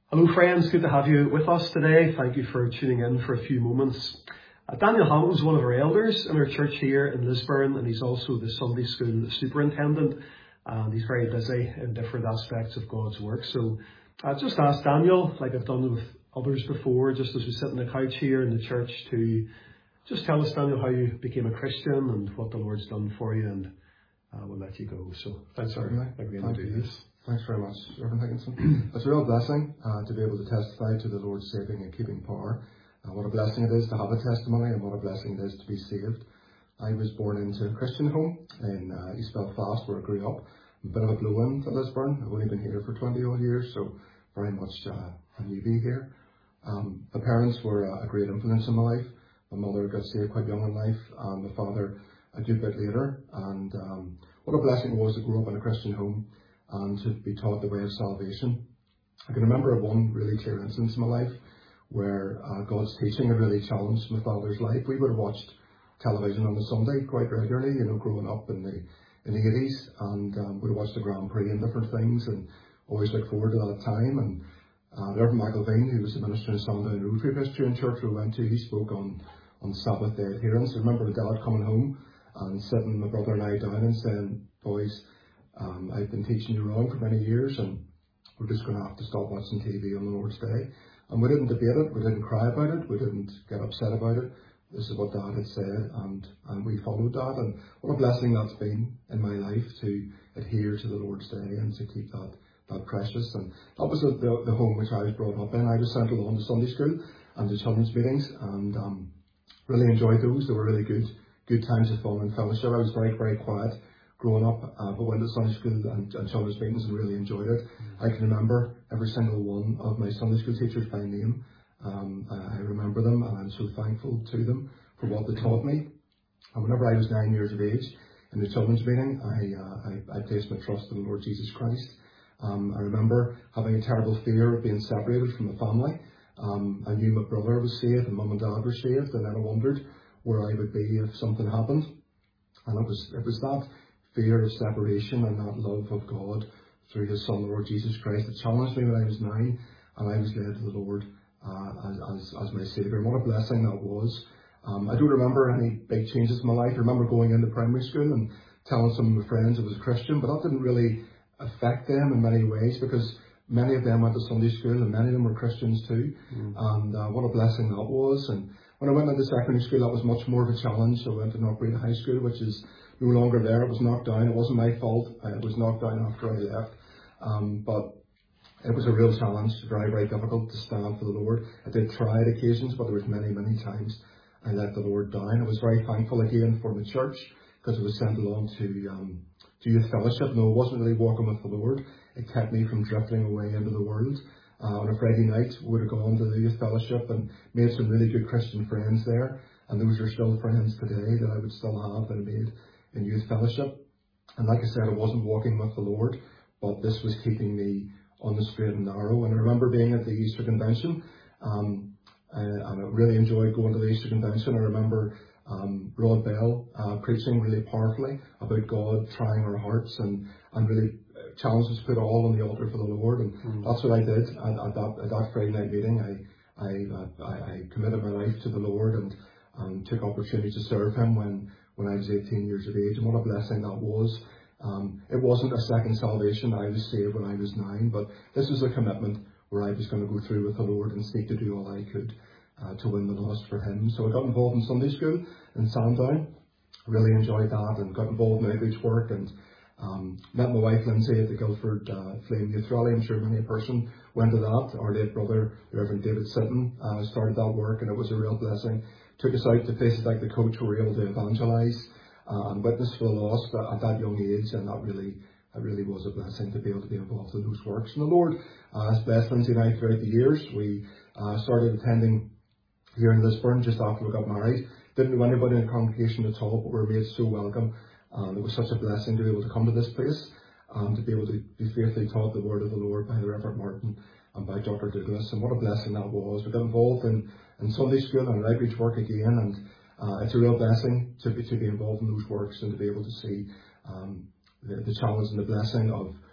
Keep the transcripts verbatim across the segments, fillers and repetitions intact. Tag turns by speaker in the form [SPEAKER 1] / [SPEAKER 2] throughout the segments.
[SPEAKER 1] Hello friends, good to have you with us today. Thank you for tuning in for a few moments. Uh, Daniel Hamilton is one of our elders in our church here in Lisburn, and he's also the Sunday school superintendent, and he's very busy in different aspects of God's work. So I just asked Daniel, like I've done with others before, just as we sit on the couch here in the church, to just tell us, Daniel, how you became a Christian and what the Lord's done for you, and uh, we'll let you go. So thanks for agreeing to do this.
[SPEAKER 2] Thanks very much, Reverend Higginson. It's a real blessing uh, to be able to testify to the Lord's saving and keeping power. Uh, what a blessing it is to have a testimony, and what a blessing it is to be saved. I was born into a Christian home in uh, East Belfast, where I grew up. A bit of a blow-in to Lisburn. I've only been here for twenty odd years, so very much uh, a newbie here. Um, my parents were uh, a great influence in my life. My mother got saved quite young in life, and my father a good bit later. And um, what a blessing it was to grow up in a Christian home and to be taught the way of salvation. I can remember one really clear instance in my life where uh, God's teaching had really challenged my father's life. We would have watched television on a Sunday quite regularly, you know, growing up in the in the eighties, and um, would have watched the Grand Prix and different things, and always looked forward to that time. And uh, Reverend Michael who was the minister in Sandown Road Presbyterian Church we went to, he spoke on, on Sabbath day adherence. I remember my dad coming home and sitting my brother and I down and saying, boys, Um, I've been teaching you wrong for many years, and we're just going to have to stop watching T V on the Lord's Day. And we didn't debate it, we didn't cry about it, we didn't get upset about it. This is what Dad had said, and, and we followed that. And what a blessing that's been in my life to adhere to the Lord's Day and to keep that, that precious. And that was the, the, the home which I was brought up in. I was sent along to Sunday school and to children's meetings, and um, really enjoyed those. They were really good, good times of fun and fellowship. I was very, very quiet growing up, uh, but went to Sunday school and, and children's meetings and really enjoyed it. Mm. I can remember every single one of my Sunday school teachers by name. Um, I remember them, and I'm so thankful to them for what they taught me. And whenever I was nine years of age, in the children's meeting, I, uh, I, I placed my trust in the Lord Jesus Christ. Um, I remember having a terrible fear of being separated from the family. Um, I knew my brother was saved and mum and dad were saved, and then I wondered where I would be if something happened. And it was, it was that fear of separation and that love of God through His Son, the Lord Jesus Christ, that challenged me when I was nine, and I was led to the Lord uh, as, as, as my Saviour. And what a blessing that was. Um, I don't remember any big changes in my life. I remember going into primary school and telling some of my friends I was a Christian, but that didn't really affect them in many ways, because many of them went to Sunday school and many of them were Christians too. Mm. And uh, what a blessing that was. And when I went into secondary school, that was much more of a challenge. So I went to Knockbreda High School, which is no longer there. It was knocked down. It wasn't my fault. It was knocked down after I left. Um, but it was a real challenge, very, very difficult to stand for the Lord. I did try at occasions, but there was many, many times I let the Lord down. I was very thankful again for the church, because I was sent along to um, to youth fellowship. No, it wasn't really walking with the Lord. It kept me from drifting away into the world. Uh, on a Friday night, we would have gone to the youth fellowship and made some really good Christian friends there. And those are still friends today that I would still have that I made in youth fellowship. And like I said, I wasn't walking with the Lord, but this was keeping me on the straight and narrow. And I remember being at the Easter Convention, um, uh, and I really enjoyed going to the Easter Convention. I remember um, Rod Bell uh, preaching really powerfully about God trying our hearts, and, and really challenged us to put all on the altar for the Lord. And mm. that's what I did at, at, that, at that Friday night meeting. I, I, I, I committed my life to the Lord, and, and took opportunity to serve Him when when I was eighteen years of age, and what a blessing that was. Um, it wasn't a second salvation. I was saved when I was nine, but this was a commitment where I was going to go through with the Lord and seek to do all I could uh, to win the lost for Him. So I got involved in Sunday school in Sandown, really enjoyed that, and got involved in outreach work, and um, met my wife Lindsay at the Guildford uh, Flame Youth Rally. I'm sure many a person went to that. Our late brother, Reverend David Sitton, uh, started that work, and it was a real blessing. Took us out to places like the Coach, where we were able to evangelise uh, and witness for the lost at, at that young age, and that really, that really was a blessing to be able to be involved in those works. And the Lord uh, has blessed Lindsay and I throughout the years. We uh, started attending here in Lisburn just after we got married. Didn't know anybody in the congregation at all, but we were made so welcome. And it was such a blessing to be able to come to this place, and to be able to be faithfully taught the word of the Lord by the Reverend Martin and by Doctor Douglas. And what a blessing that was. We got involved in in Sunday school and outreach work again, and uh, it's a real blessing to be to be involved in those works, and to be able to see um, the, the challenge and the blessing of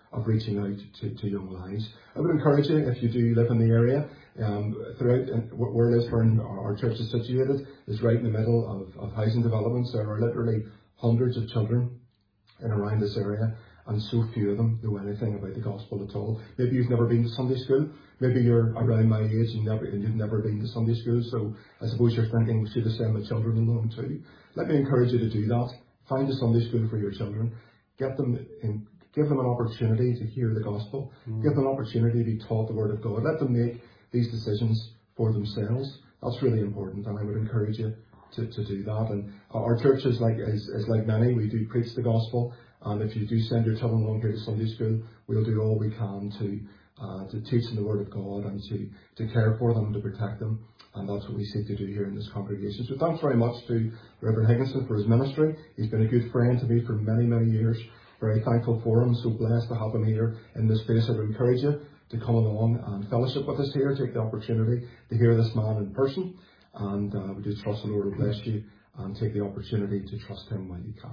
[SPEAKER 2] of reaching out to, to young lives. I would encourage you, if you do live in the area, um, throughout and where Lisburn, our church is situated, is right in the middle of, of housing developments. There are literally hundreds of children in around this area, and so few of them know anything about the gospel at all. Maybe you've never been to Sunday school. Maybe you're around my age and, never, and you've never been to Sunday school. So I suppose you're thinking, we should have sent my children along too. Let me encourage you to do that. Find a Sunday school for your children. Get them in, give them an opportunity to hear the gospel. Mm. Give them an opportunity to be taught the word of God. Let them make these decisions for themselves. That's really important, and I would encourage you to, to do that. And our church is like is, is like many. We do preach the gospel. And if you do send your children along here to Sunday school, we'll do all we can to uh, to teach them the Word of God and to, to care for them, to protect them. And that's what we seek to do here in this congregation. So thanks very much to Reverend Higginson for his ministry. He's been a good friend to me for many, many years. Very thankful for him. So blessed to have him here in this place. I would encourage you to come along and fellowship with us here. Take the opportunity to hear this man in person. And uh, we do trust the Lord will bless you, and take the opportunity to trust him while you can.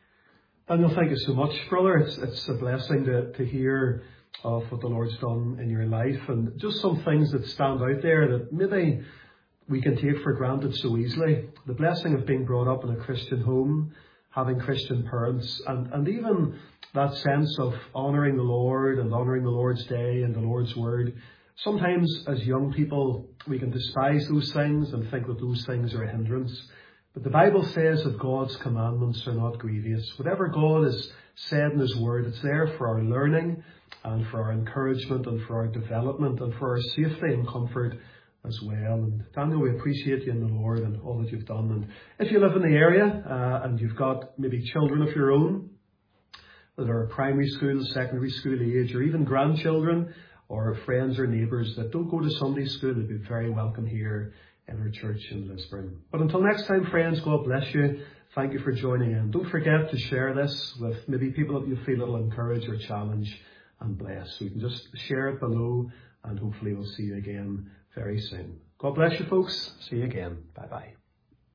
[SPEAKER 1] Daniel, thank you so much, brother. It's it's a blessing to, to hear of what the Lord's done in your life, and just some things that stand out there that maybe we can take for granted so easily. The blessing of being brought up in a Christian home, having Christian parents, and, and even that sense of honouring the Lord and honouring the Lord's day and the Lord's word. Sometimes as young people we can despise those things and think that those things are a hindrance. But the Bible says that God's commandments are not grievous. Whatever God has said in his word, it's there for our learning and for our encouragement and for our development and for our safety and comfort as well. And Daniel, we appreciate you in the Lord and all that you've done. And if you live in the area uh, and you've got maybe children of your own that are primary school, secondary school age, or even grandchildren or friends or neighbours that don't go to Sunday school, they'd be very welcome here in our church in Lisburn. But until next time, friends, God bless you. Thank you for joining in. Don't forget to share this with maybe people that you feel it'll encourage or challenge and bless. So you can just share it below, and hopefully we'll see you again very soon. God bless you, folks. See you again. Bye bye.